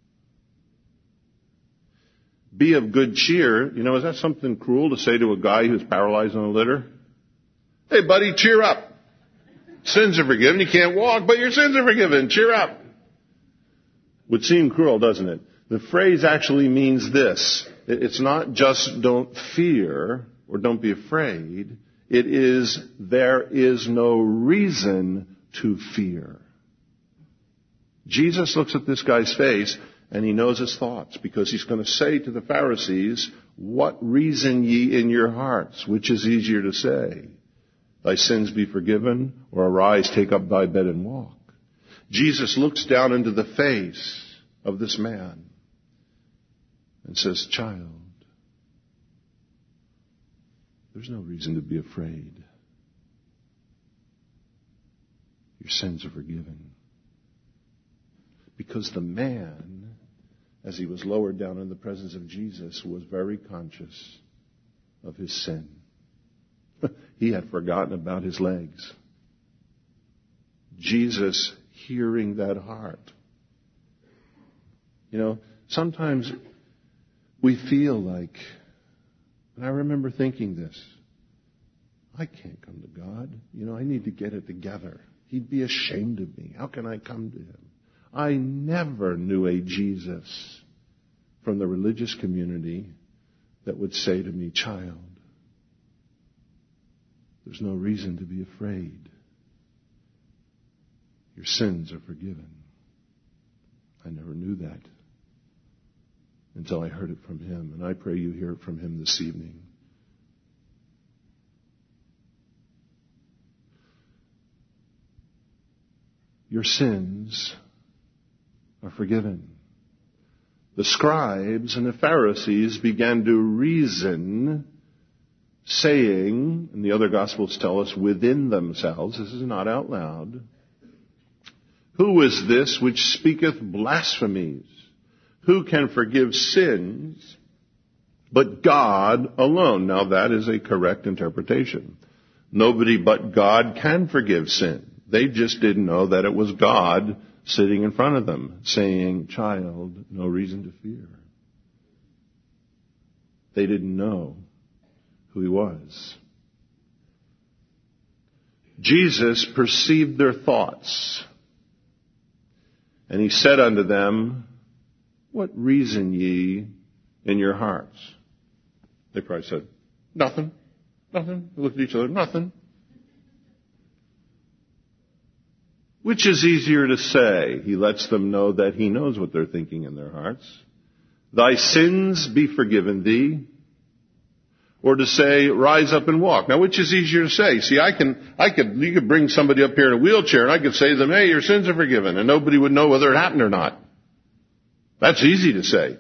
Be of good cheer. You know, is that something cruel to say to a guy who's paralyzed on a litter? Hey, buddy, cheer up. Sins are forgiven. You can't walk, but your sins are forgiven. Cheer up. Would seem cruel, doesn't it? The phrase actually means this. It's not just don't fear or don't be afraid. It is there is no reason to fear. Jesus looks at this guy's face and he knows his thoughts, because he's going to say to the Pharisees, what reason ye in your hearts? Which is easier to say? Thy sins be forgiven, or arise, take up thy bed and walk. Jesus looks down into the face of this man and says, child, there's no reason to be afraid. Your sins are forgiven. Because the man, as he was lowered down in the presence of Jesus, was very conscious of his sin. He had forgotten about his legs. Jesus hearing that heart. You know, sometimes we feel like, and I remember thinking this, I can't come to God. You know, I need to get it together. He'd be ashamed of me. How can I come to him? I never knew a Jesus from the religious community that would say to me, child, there's no reason to be afraid. Your sins are forgiven. I never knew that until I heard it from him. And I pray you hear it from him this evening. Your sins are forgiven. The scribes and the Pharisees began to reason, saying, and the other Gospels tell us within themselves, this is not out loud, who is this which speaketh blasphemies? Who can forgive sins but God alone? Now that is a correct interpretation. Nobody but God can forgive sin. They just didn't know that it was God sitting in front of them, saying, child, no reason to fear. They didn't know who he was. Jesus perceived their thoughts, and he said unto them, what reason ye in your hearts? They probably said, nothing, nothing. They looked at each other, nothing. Which is easier to say? He lets them know that he knows what they're thinking in their hearts. Thy sins be forgiven thee. Or to say, rise up and walk. Now, which is easier to say? See, I can, I could, you could bring somebody up here in a wheelchair and I could say to them, hey, your sins are forgiven. And nobody would know whether it happened or not. That's easy to say.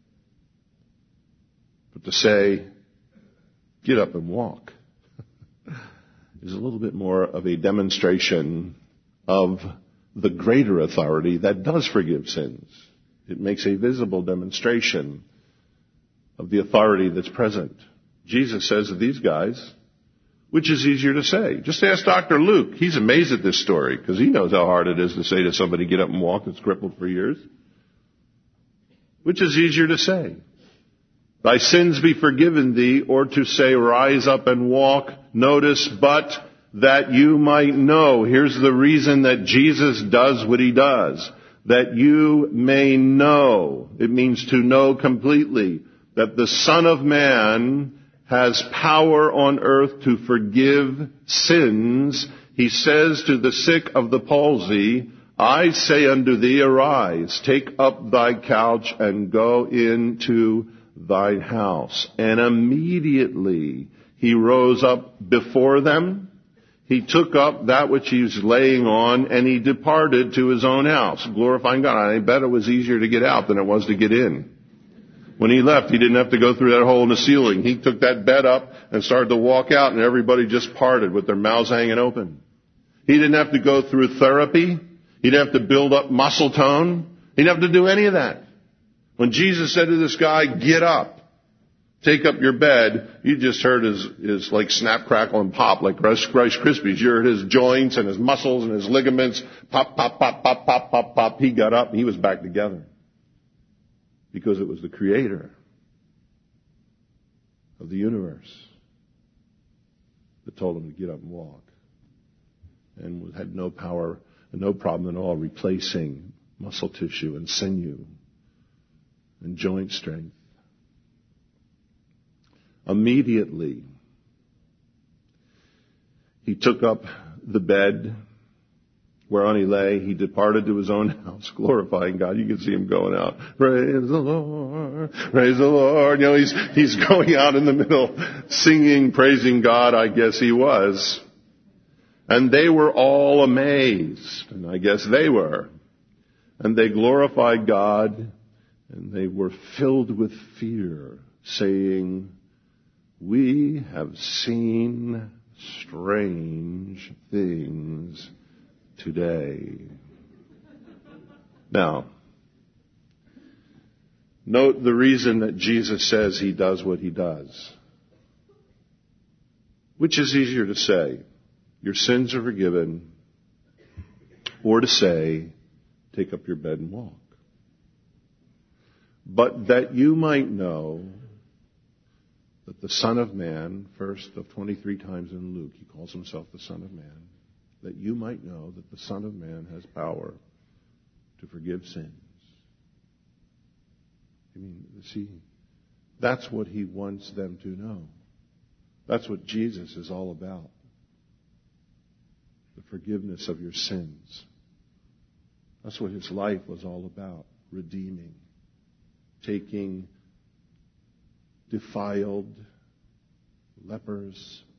But to say, get up and walk, is a little bit more of a demonstration of the greater authority that does forgive sins. It makes a visible demonstration of the authority that's present. Jesus says to these guys, which is easier to say? Just ask Doctor Luke. He's amazed at this story because he knows how hard it is to say to somebody, get up and walk that's crippled for years. Which is easier to say? Thy sins be forgiven thee, or to say, rise up and walk. Notice, but that you might know. Here's the reason that Jesus does what he does. That you may know. It means to know completely. that the Son of Man has power on earth to forgive sins, he says to the sick of the palsy, I say unto thee, arise, take up thy couch, and go into thine house. And immediately he rose up before them. He took up that which he was laying on, and he departed to his own house, glorifying God. I bet it was easier to get out than it was to get in. When he left, he didn't have to go through that hole in the ceiling. He took that bed up and started to walk out, and everybody just parted with their mouths hanging open. He didn't have to go through therapy. He didn't have to build up muscle tone. He didn't have to do any of that. When Jesus said to this guy, get up, take up your bed, you just heard his, his like snap, crackle, and pop, like Rice Krispies. You heard his joints and his muscles and his ligaments pop, pop, pop, pop, pop, pop, pop. He got up and he was back together. Because it was the Creator of the universe that told him to get up and walk. And had no power, no problem at all replacing muscle tissue and sinew and joint strength. Immediately, he took up the bed whereon he lay. He departed to his own house, glorifying God. You can see him going out. Praise the Lord, praise the Lord. You know, he's, he's going out in the middle, singing, praising God, I guess he was. And they were all amazed, and I guess they were. And they glorified God, and they were filled with fear, saying, we have seen strange things today. Now, note the reason that Jesus says he does what he does. Which is easier to say, your sins are forgiven, or to say, take up your bed and walk. But that you might know that the Son of Man, first of twenty-three times in Luke, he calls himself the Son of Man, that you might know that the Son of Man has power to forgive sins. I mean, see, that's what he wants them to know. That's what Jesus is all about. The forgiveness of your sins. That's what his life was all about. Redeeming. Taking defiled, lepers,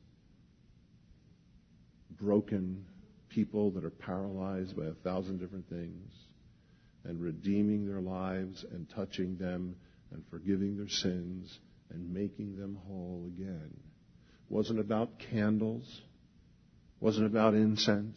broken people that are paralyzed by a thousand different things, and redeeming their lives and touching them and forgiving their sins and making them whole again. Wasn't about candles. Wasn't about incense.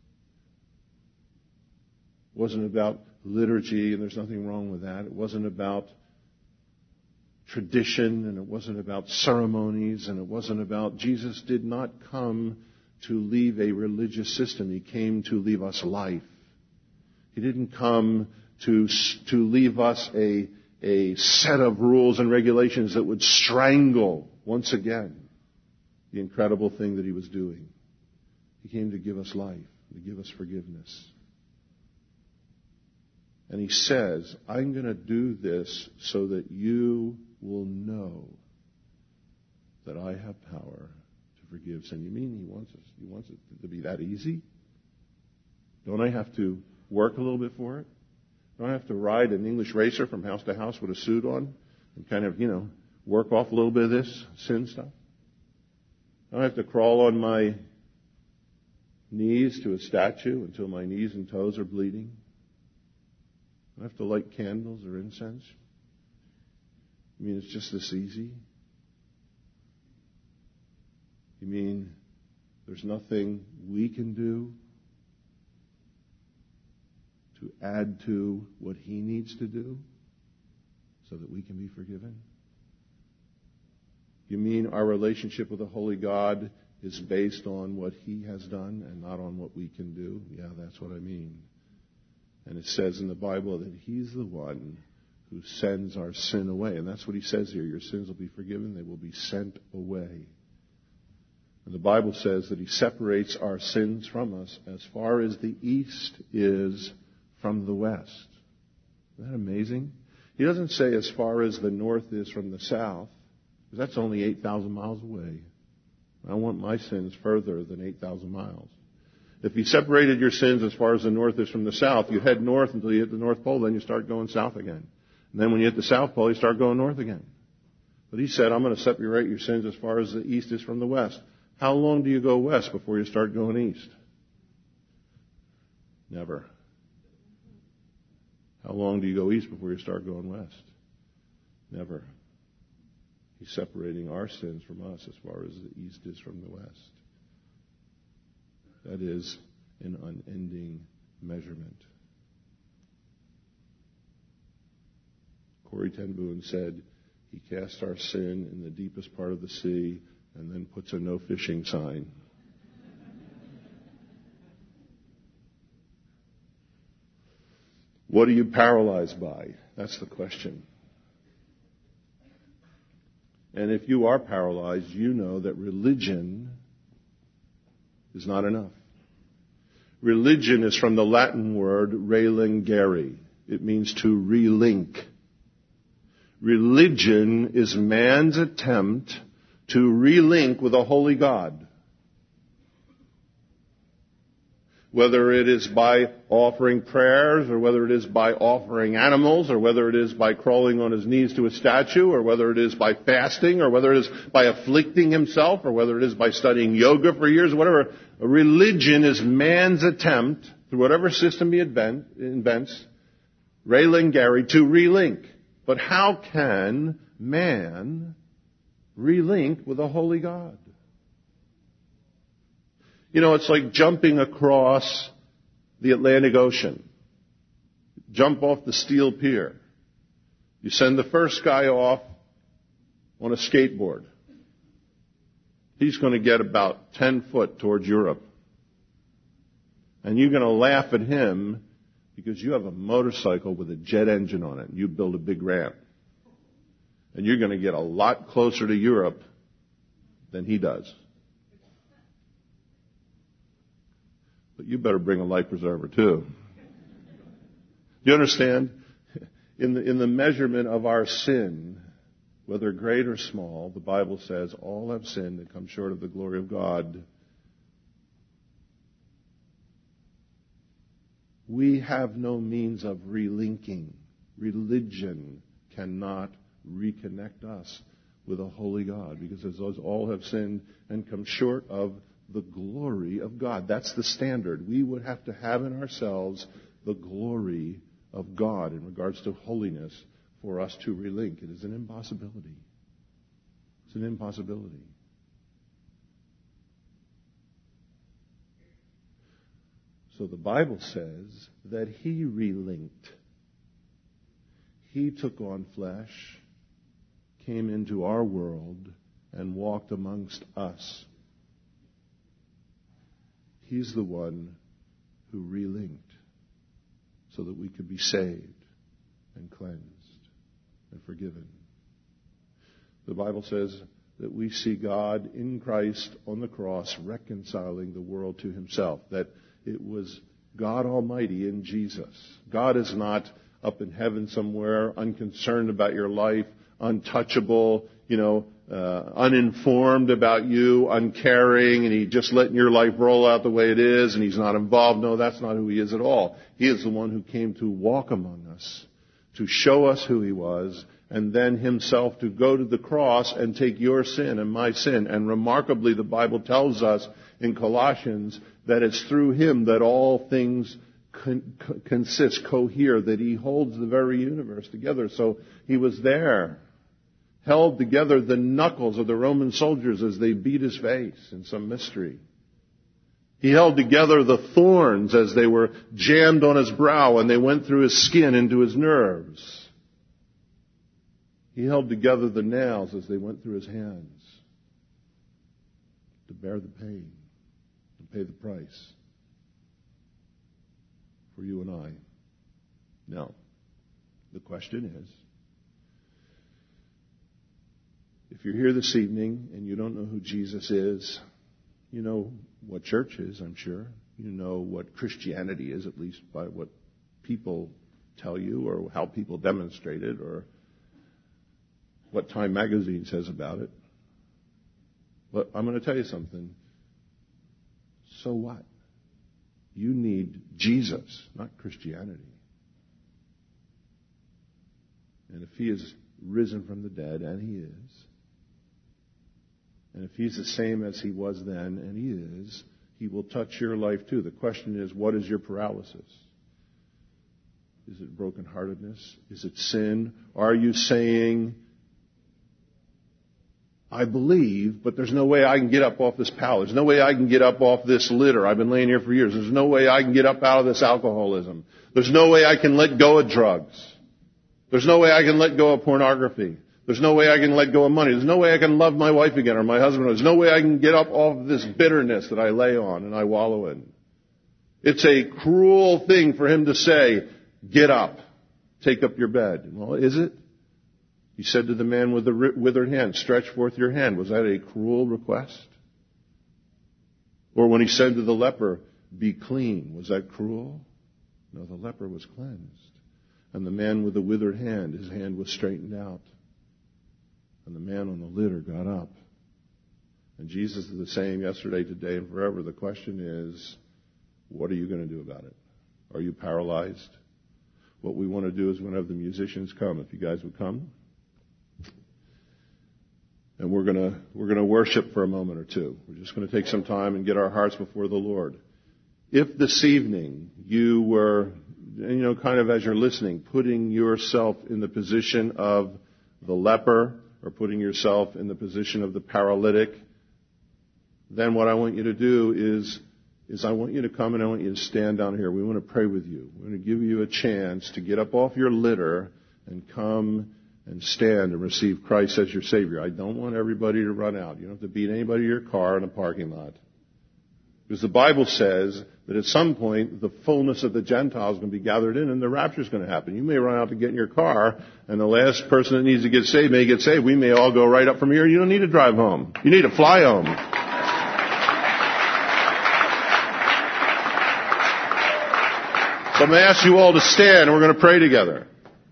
Wasn't about liturgy, and there's nothing wrong with that. It wasn't about tradition, and it wasn't about ceremonies, and it wasn't about... Jesus did not come to leave a religious system. He came to leave us life. He didn't come to, to leave us a, a set of rules and regulations that would strangle, once again, the incredible thing that he was doing. He came to give us life, to give us forgiveness. And he says, I'm going to do this so that you will know that I have power to forgive sin. You mean he wants us, he wants it to be that easy? Don't I have to work a little bit for it? Don't I have to ride an English racer from house to house with a suit on and kind of, you know, work off a little bit of this sin stuff? Don't I have to crawl on my knees to a statue until my knees and toes are bleeding? I have to light candles or incense? You mean it's just this easy? You mean there's nothing we can do to add to what he needs to do so that we can be forgiven? You mean our relationship with the Holy God is based on what he has done and not on what we can do? Yeah, that's what I mean. And it says in the Bible that he's the one who sends our sin away. And that's what he says here. Your sins will be forgiven. They will be sent away. And the Bible says that he separates our sins from us as far as the east is from the west. Isn't that amazing? He doesn't say as far as the north is from the south, because that's only eight thousand miles away. I want my sins further than eight thousand miles. If he separated your sins as far as the north is from the south, you head north until you hit the North Pole, then you start going south again. And then when you hit the South Pole, you start going north again. But he said, I'm going to separate your sins as far as the east is from the west. How long do you go west before you start going east? Never. How long do you go east before you start going west? Never. He's separating our sins from us as far as the east is from the west. That is an unending measurement. Corrie ten Boom said, he casts our sin in the deepest part of the sea and then puts a no fishing sign. What are you paralyzed by? That's the question. And if you are paralyzed, you know that religion is not enough. Religion is from the Latin word relingere. It means to relink. Religion is man's attempt to relink with a holy God. Whether it is by offering prayers, or whether it is by offering animals, or whether it is by crawling on his knees to a statue, or whether it is by fasting, or whether it is by afflicting himself, or whether it is by studying yoga for years, whatever. Religion is man's attempt, through whatever system he invents, relingere, to relink. But how can man relink with a holy God? You know, it's like jumping across the Atlantic Ocean. Jump off the steel pier. You send the first guy off on a skateboard. He's going to get about ten foot towards Europe. And you're going to laugh at him because you have a motorcycle with a jet engine on it. And you build a big ramp. And you're going to get a lot closer to Europe than he does. But you better bring a life preserver too. Do you understand? In the, in the measurement of our sin, whether great or small, the Bible says all have sinned and come short of the glory of God. We have no means of relinking. Religion cannot reconnect us with a holy God, because as those all have sinned and come short of the glory of God. That's the standard. We would have to have in ourselves the glory of God in regards to holiness for us to relink. It is an impossibility. It's an impossibility. So the Bible says that he relinked. He took on flesh, came into our world, and walked amongst us. He's the one who relinked so that we could be saved and cleansed and forgiven. The Bible says that we see God in Christ on the cross reconciling the world to himself, that it was God Almighty in Jesus. God is not up in heaven somewhere, unconcerned about your life, untouchable, you know, uh, uninformed about you, uncaring, and he just letting your life roll out the way it is, and he's not involved. No, that's not who he is at all. He is the one who came to walk among us, to show us who he was, and then himself to go to the cross and take your sin and my sin. And remarkably, the Bible tells us in Colossians that it's through him that all things con- consist, cohere, that he holds the very universe together. So he was there, held together the knuckles of the Roman soldiers as they beat his face in some mystery. He held together the thorns as they were jammed on his brow and they went through his skin into his nerves. He held together the nails as they went through his hands to bear the pain and pay the price for you and I. Now, the question is, if you're here this evening and you don't know who Jesus is, you know what church is, I'm sure. You know what Christianity is, at least by what people tell you or how people demonstrate it or what Time magazine says about it. But I'm going to tell you something. So what? You need Jesus, not Christianity. And if he is risen from the dead, and he is, and if he's the same as he was then, and he is, he will touch your life too. The question is, what is your paralysis? Is it brokenheartedness? Is it sin? Are you saying, I believe, but there's no way I can get up off this pallet. There's no way I can get up off this litter. I've been laying here for years. There's no way I can get up out of this alcoholism. There's no way I can let go of drugs. There's no way I can let go of pornography. There's no way I can let go of money. There's no way I can love my wife again or my husband. There's no way I can get up off this bitterness that I lay on and I wallow in. It's a cruel thing for him to say, get up, take up your bed. Well, is it? He said to the man with the withered hand, stretch forth your hand. Was that a cruel request? Or when he said to the leper, be clean, was that cruel? No, the leper was cleansed. And the man with the withered hand, his hand was straightened out. And the man on the litter got up. And Jesus is the same yesterday, today, and forever. The question is, what are you going to do about it? Are you paralyzed? What we want to do is we want to have the musicians come. If you guys would come. And we're going to we're going to worship for a moment or two. We're just going to take some time and get our hearts before the Lord. If this evening you were, you know, kind of as you're listening, putting yourself in the position of the leper or putting yourself in the position of the paralytic, then what I want you to do is, is I want you to come and I want you to stand down here. We want to pray with you. We're going to give you a chance to get up off your litter and come and stand and receive Christ as your Savior. I don't want everybody to run out. You don't have to beat anybody to your car in a parking lot. Because the Bible says that at some point the fullness of the Gentiles is going to be gathered in and the rapture is going to happen. You may run out to get in your car and the last person that needs to get saved may get saved. We may all go right up from here. You don't need to drive home. You need to fly home. So I'm going to ask you all to stand and we're going to pray together.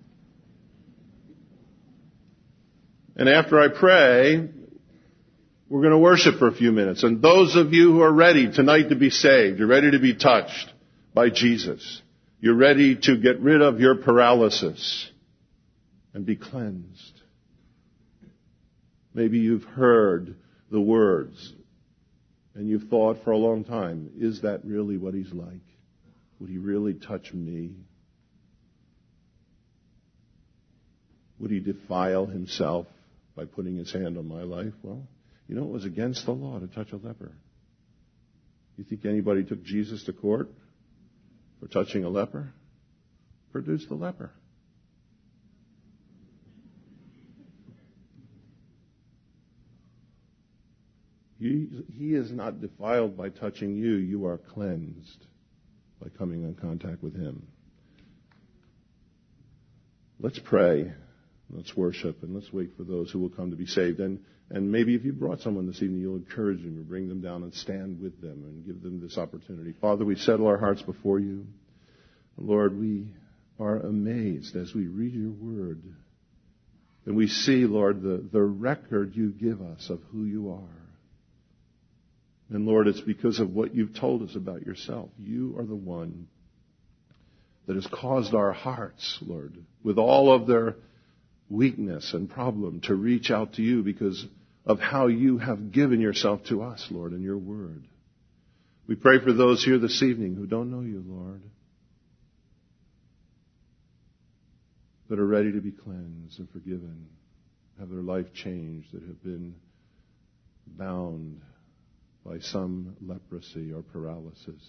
And after I pray, we're going to worship for a few minutes. And those of you who are ready tonight to be saved, you're ready to be touched by Jesus. You're ready to get rid of your paralysis and be cleansed. Maybe you've heard the words and you've thought for a long time, is that really what he's like? Would he really touch me? Would he defile himself by putting his hand on my life? Well, you know, it was against the law to touch a leper. You think anybody took Jesus to court for touching a leper? Produce the leper. He, he is not defiled by touching you. You are cleansed by coming in contact with him. Let's pray. Let's worship and let's wait for those who will come to be saved. And, and maybe if you brought someone this evening, you'll encourage them or bring them down and stand with them and give them this opportunity. Father, we settle our hearts before you. Lord, we are amazed as we read your word. And we see, Lord, the, the record you give us of who you are. And Lord, it's because of what you've told us about yourself. You are the one that has caused our hearts, Lord, with all of their weakness and problem to reach out to you because of how you have given yourself to us, Lord, in your word. We pray for those here this evening who don't know you, Lord, that are ready to be cleansed and forgiven, have their life changed, that have been bound by some leprosy or paralysis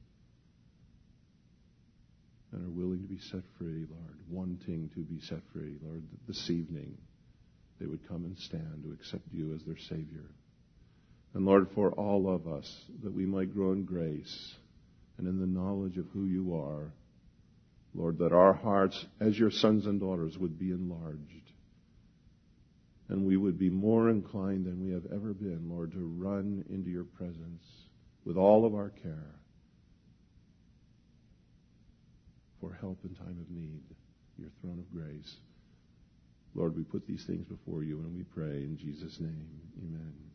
and are willing to be set free, Lord, wanting to be set free, Lord, that this evening they would come and stand to accept you as their Savior. And Lord, for all of us, that we might grow in grace and in the knowledge of who you are, Lord, that our hearts, as your sons and daughters, would be enlarged. And we would be more inclined than we have ever been, Lord, to run into your presence with all of our care. for help in time of need, your throne of grace. Lord, we put these things before you and we pray in Jesus' name. Amen.